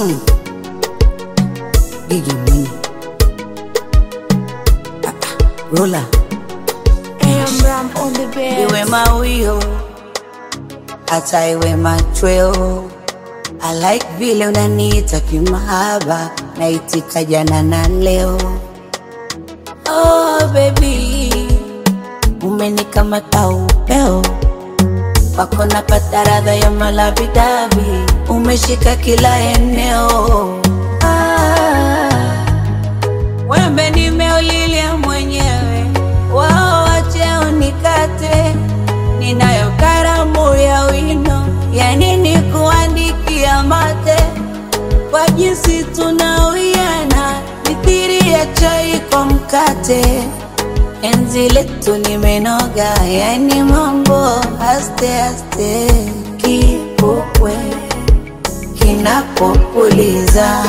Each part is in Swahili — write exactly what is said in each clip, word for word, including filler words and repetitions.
Mm. Gigi Mwinyi. Ah, ah. Rola. Ram on the bed. Iwe mawio hata iwe machweo, I like vile unaniita kimahaba, naitika jana na leo. Oh baby, umenikamata upeo wako, napata radha ya malavidavi, umeshika kila eneo. Ah, wembe nimeulilia mwenyewe, wao wache unikate, ninayo karamu ya wino, ya nini kuandikia mate, kwa jinsi tunawiana, mithiri ya chai kwa mkate, enzi letu nimenoga, yani mambo aste aste, kipokwe kinapopuliza,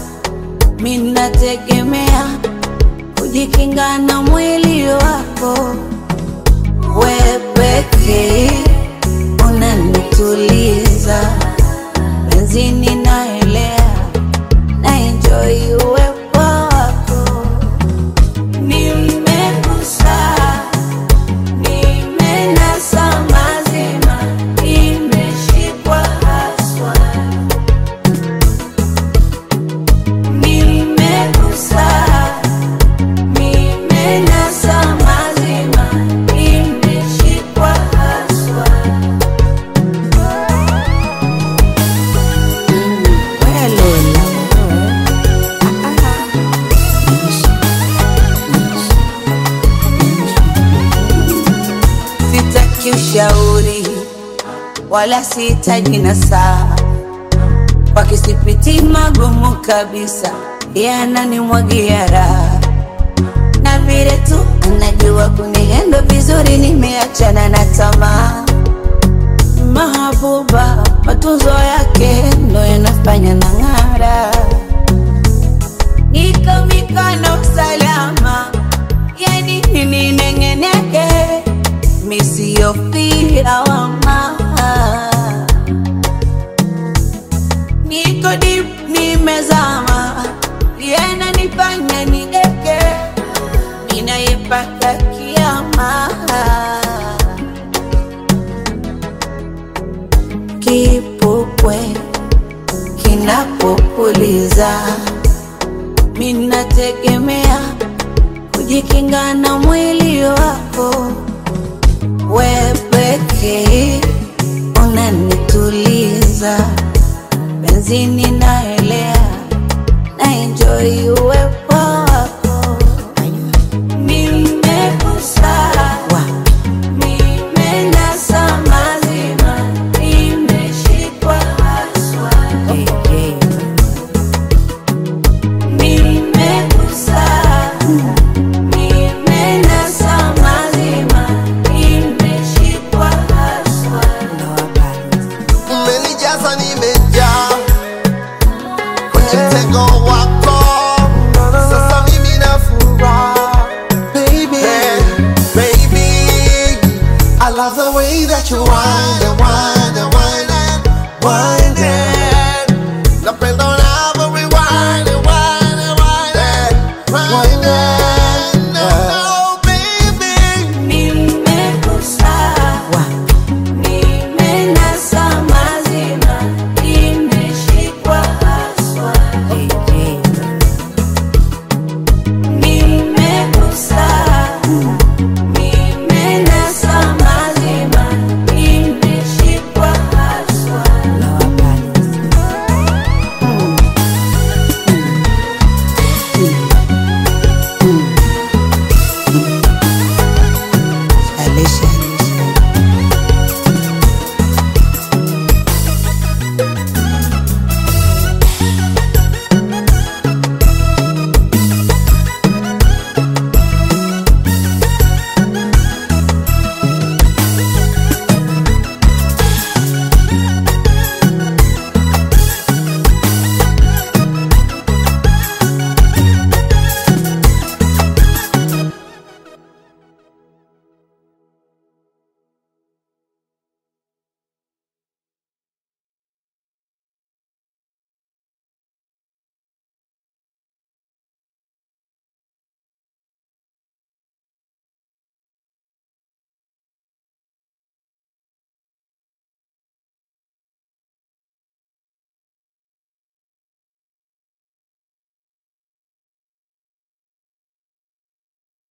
minategemea kujikinga na mwili wako, we pekee unanituliza, benzini naelea, na enjoy uwepo wako. Nimegusa, nimenasa mazima, nimeshikwa haswa. Nimegusa, nimenasa mazima, nimeshikwa haswa. Mm, welola. Ah, ah. Sitaki ushauri wala sihitaji nasaha, kwa kisipiti magumu kabisa, yananimwagia raha, na vile tu anajua kunihendo vizuri, nimeachana na tamaa. Mahabuba matunzo yake ndo yanafanya na ng'ara, niko mikono salama, yani nini nengeneke, misiofia wama, niko deep nimezama, yana nifanya nideke, ninayepaka kiama. Kipokwe kinapopuliza, minategemea kujikinga na mwili wako, we pekee unanituliza, benzini naelea, na enjoy uwepo wako. Nimegusa, nimenasa mazima, nimeshikwa haswa. Nimegusa, nimenasa mazima, nimeshikwa haswa. Umenijaza ni